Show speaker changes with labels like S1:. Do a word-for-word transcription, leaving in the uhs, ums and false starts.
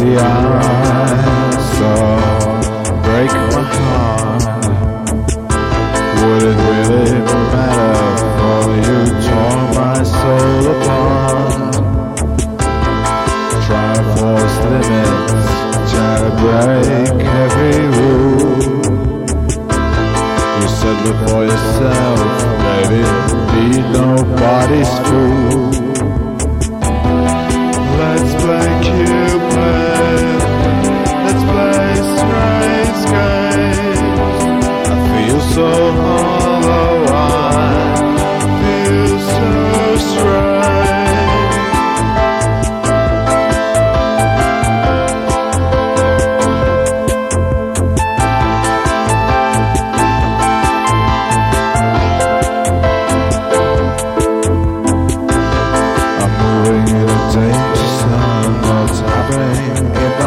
S1: I saw break my heart. Would it really matter for you tore my soul apart? Try to force limits, try to break every rule. You said look for yourself, baby, be nobody's fool. Let's play Cupid, let's play strange games. I feel so hollow, I feel so strange. I'm moving in a danger zone, what's happening in